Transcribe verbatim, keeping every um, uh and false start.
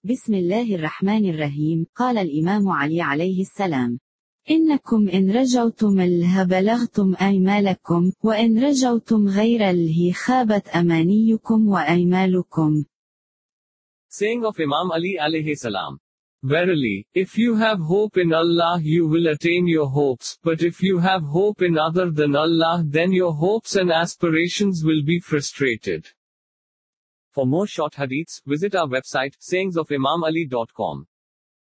بسم الله الرحمن الرحيم. قال الإمام علي عليه السلام: إنكم إن رجوتم الله بلغتم آمالكم، وإن رجوتم غير الله خابت أمانيكم وآمالكم. Saying of Imam Ali alayhi salam. Verily, if you have hope in Allah you will attain your hopes, but if you have hope in other than Allah then your hopes and aspirations will be frustrated. For more short hadiths, visit our website sayings of imam ali dot com.